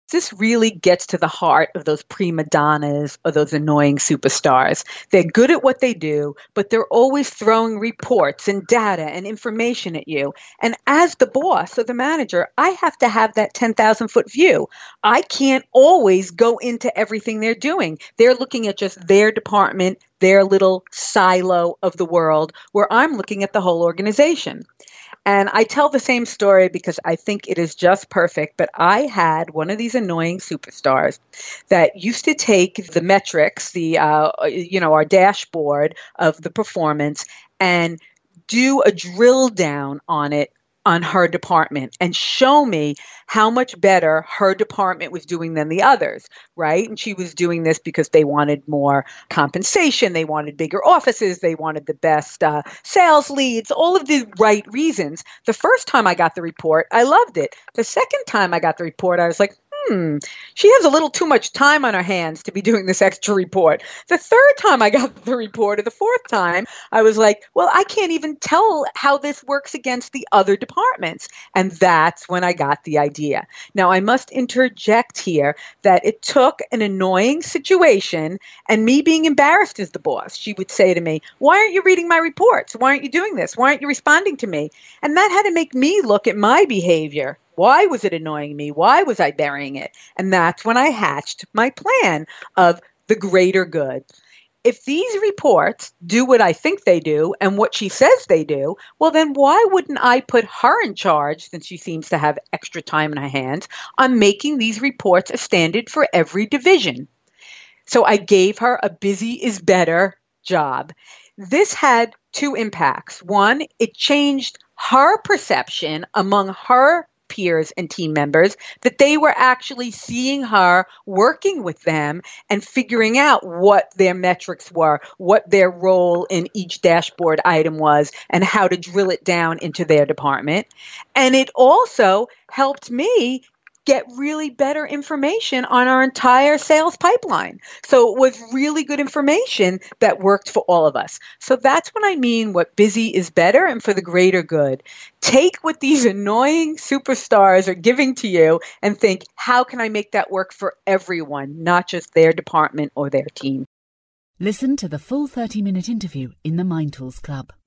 This really gets to the heart of those prima donnas or those annoying superstars. They're good at what they do, but they're always throwing reports and data and information at you. And as the boss or the manager, I have to have that 10,000-foot view. I can't always go into everything they're doing. They're looking at just their department, their little silo of the world, where I'm looking at the whole organization. And I tell the same story because I think it is just perfect. But I had one of these annoying superstars that used to take the metrics, our dashboard of the performance, and do a drill down on it on her department and show me how much better her department was doing than the others, right? And she was doing this because they wanted more compensation, they wanted bigger offices, they wanted the best sales leads, all of the right reasons. The first time I got the report, I loved it. The second time I got the report, I was like, she has a little too much time on her hands to be doing this extra report. The third time I got the report, or the fourth time, I was like, well, I can't even tell how this works against the other departments. And that's when I got the idea. Now, I must interject here that it took an annoying situation and me being embarrassed as the boss. She would say to me, why aren't you reading my reports? Why aren't you doing this? Why aren't you responding to me? And that had to make me look at my behavior. Why was it annoying me? Why was I burying it? And that's when I hatched my plan of the greater good. If these reports do what I think they do and what she says they do, well, then why wouldn't I put her in charge, since she seems to have extra time in her hands, on making these reports a standard for every division? So I gave her a busy is better job. This had two impacts. One, it changed her perception among her peers and team members that they were actually seeing her working with them and figuring out what their metrics were, what their role in each dashboard item was, and how to drill it down into their department. And it also helped me get really better information on our entire sales pipeline. So it was really good information that worked for all of us. So that's what I mean, what busy is better and for the greater good. Take what these annoying superstars are giving to you and think, how can I make that work for everyone, not just their department or their team? Listen to the full 30-minute interview in the Mind Tools Club.